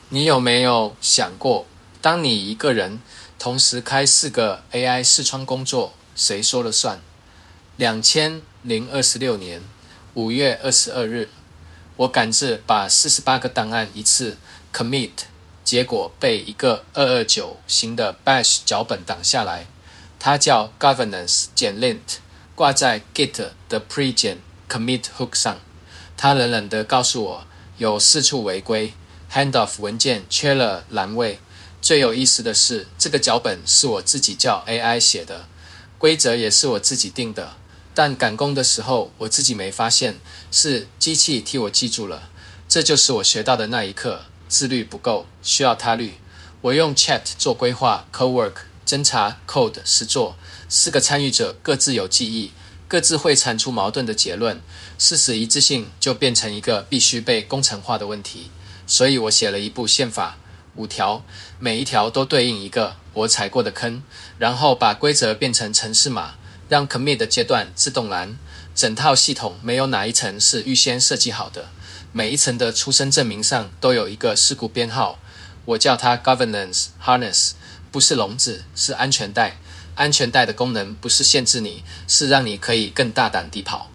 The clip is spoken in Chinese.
你有没有想过，当你一个人同时开4个 AI 视窗工作，谁说了算？2026年5月22日，我赶着把48个档案一次 commit， 结果被一个229型的 bash 脚本挡下来，它叫 governance-lint， 挂在 Git 的 pre-gen commit hook 上。它冷冷地告诉我有4处违规， handoff 文件缺了栏位。最有意思的是，这个脚本是我自己叫 AI 写的，规则也是我自己定的，但赶工的时候我自己没发现，是机器替我记住了。这就是我学到的那一课，自律不够，需要他律。我用 Chat 做规划 Cowork 侦查 Code 实作，4个参与者各自有记忆，各自会产出矛盾的结论，事实一致性就变成一个必须被工程化的问题。所以我写了一部宪法，5条，每一条都对应一个我踩过的坑，然后把规则变成程式码，让 commit 的阶段自动拦。整套系统没有哪一层是预先设计好的，每一层的出生证明上都有一个事故编号，我叫它 governance harness， 不是笼子，是安全带。安全带的功能不是限制你，是让你可以更大胆地跑。